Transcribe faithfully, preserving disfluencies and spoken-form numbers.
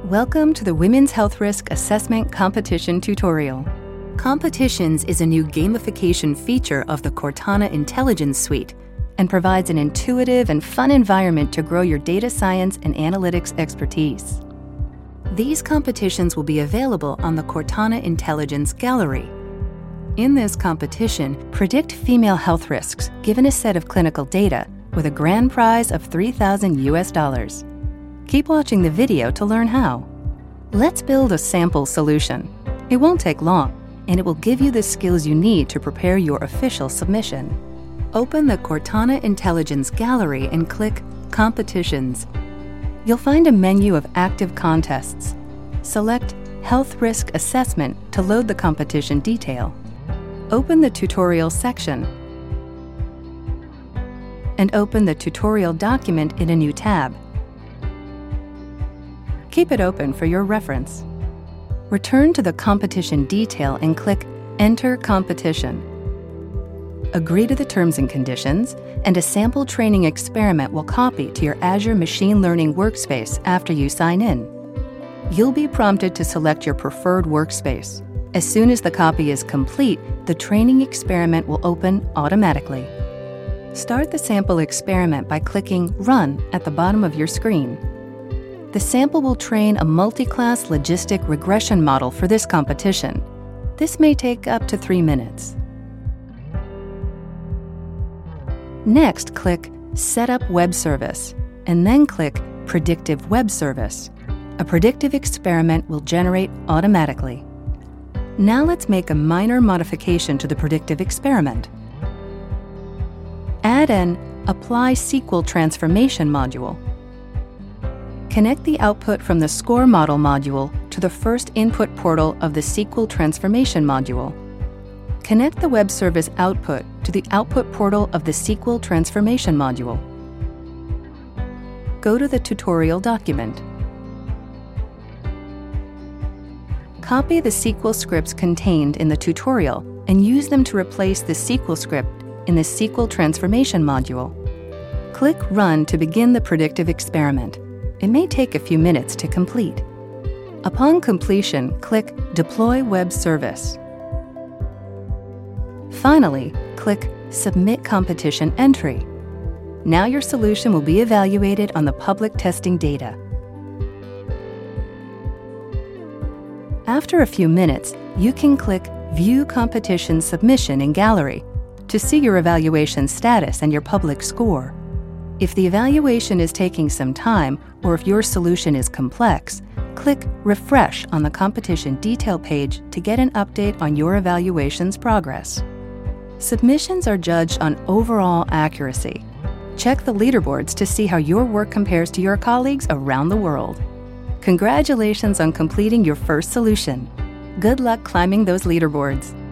Welcome to the Women's Health Risk Assessment Competition tutorial. Competitions is a new gamification feature of the Cortana Intelligence Suite and provides an intuitive and fun environment to grow your data science and analytics expertise. These competitions will be available on the Cortana Intelligence Gallery. In this competition, predict female health risks given a set of clinical data with a grand prize of three thousand U S dollars. Keep watching the video to learn how. Let's build a sample solution. It won't take long, and it will give you the skills you need to prepare your official submission. Open the Cortana Intelligence Gallery and click Competitions. You'll find a menu of active contests. Select Health Risk Assessment to load the competition detail. Open the Tutorial section and open the tutorial document in a new tab. Keep it open for your reference. Return to the competition detail and click Enter Competition. Agree to the terms and conditions, and a sample training experiment will copy to your Azure Machine Learning workspace after you sign in. You'll be prompted to select your preferred workspace. As soon as the copy is complete, the training experiment will open automatically. Start the sample experiment by clicking Run at the bottom of your screen. The sample will train a multi-class logistic regression model for this competition. This may take up to three minutes. Next, click Set up Web Service, and then click Predictive Web Service. A predictive experiment will generate automatically. Now let's make a minor modification to the predictive experiment. Add an Apply S Q L Transformation module. Connect the output from the Score Model module to the first input portal of the S Q L Transformation module. Connect the web service output to the output portal of the S Q L Transformation module. Go to the tutorial document. Copy the S Q L scripts contained in the tutorial and use them to replace the S Q L script in the S Q L Transformation module. Click Run to begin the predictive experiment. It may take a few minutes to complete. Upon completion, click Deploy Web Service. Finally, click Submit Competition Entry. Now your solution will be evaluated on the public testing data. After a few minutes, you can click View Competition Submission in Gallery to see your evaluation status and your public score. If the evaluation is taking some time, or if your solution is complex, click Refresh on the competition detail page to get an update on your evaluation's progress. Submissions are judged on overall accuracy. Check the leaderboards to see how your work compares to your colleagues around the world. Congratulations on completing your first solution. Good luck climbing those leaderboards.